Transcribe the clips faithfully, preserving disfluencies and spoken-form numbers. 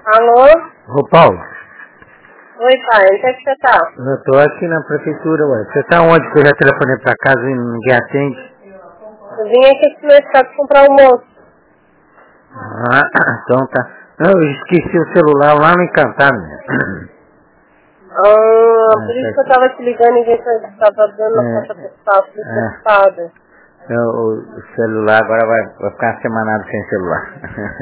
Alô? Ô Paulo. Oi pai, onde é que você tá? Eu tô aqui na prefeitura, ué. Você tá onde? Que eu já telefonei pra casa e ninguém atende. Eu vim aqui pro mercado comprar almoço. Ah, então tá. Não, eu esqueci o celular lá no Encantado, né? Ah, Ah, por isso tá que eu tava te ligando e vi que você tava dando a É, conta postal, fui é. preocupada. Eu, o, o celular agora vai, vai ficar uma semanada sem celular.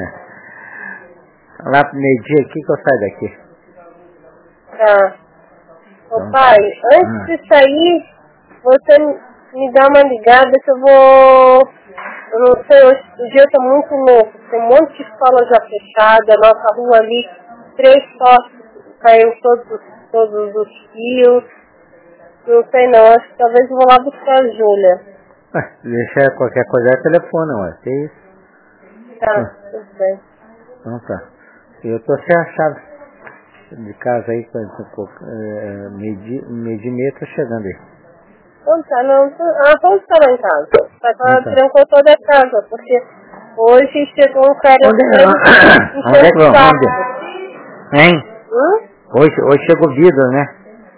Lá pro meio-dia aqui que eu saio daqui. Tá. Ô Então, pai, antes hum. de sair, você me dá uma ligada que eu vou... Eu não sei, hoje o dia tá muito louco. Tem um monte de escola já fechada, nossa rua ali, três postes, caiu todos, todos os fios. Não sei não, acho que talvez eu vou lá buscar a Júlia. Ah, deixar qualquer coisa é telefone, ué. Que isso? Tá, Ah, tudo bem. então tá. Eu tô sem a chave de casa aí, quando é, meio-dia meio e meia tô chegando aí. Então tá, não, ah, vamos estar lá em casa. Vai Então falar, tá. trancou toda a casa, porque hoje chegou um cara Onde é, estranho onde é que enchendo o vamos? saco. Onde? Hein? Hum? Hoje, hoje chegou vidro, né?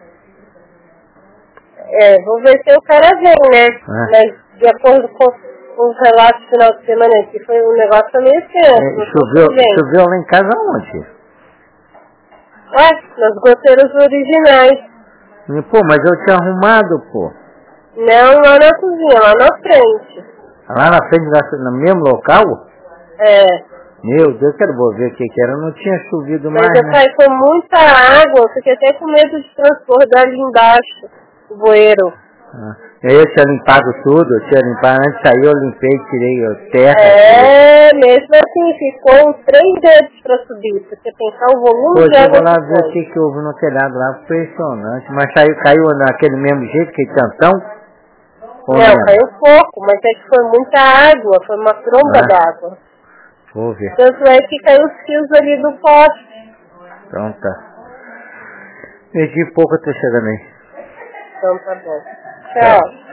É, vou ver se o cara vem, né? Ah. Mas de acordo com os relatos do final de semana aqui, foi um negócio meio tenso, É, não choveu, sei se vem. choveu lá em casa onde? É, nas goteiras originais. Pô, mas eu tinha arrumado, pô. Não lá na cozinha, lá na frente. Lá na frente, da, no mesmo local? É. Meu Deus, eu vou ver o que que era. Não tinha chovido Mas mais, eu né? saí com muita água, eu fiquei até com medo de transbordar ali embaixo, o bueiro. Ah. Eu tinha limpado tudo, eu tinha limpado. Antes de sair eu limpei, tirei a terra. É, mesmo assim, ficou uns três dedos pra subir, pra você pensar o volume Pô, de eu vou água lá que ver o foi. que que houve no telhado lá, impressionante. Mas saiu, caiu naquele mesmo jeito, que tantão? Ou Não, menos? caiu pouco, mas é que foi muita água, foi uma tromba Ah, d'água. vou ver. Tanto é que caiu os fios ali do poste. Então tá. Meio dia e pouco eu tô chegando aí. Então tá bom. Tchau. Tchau.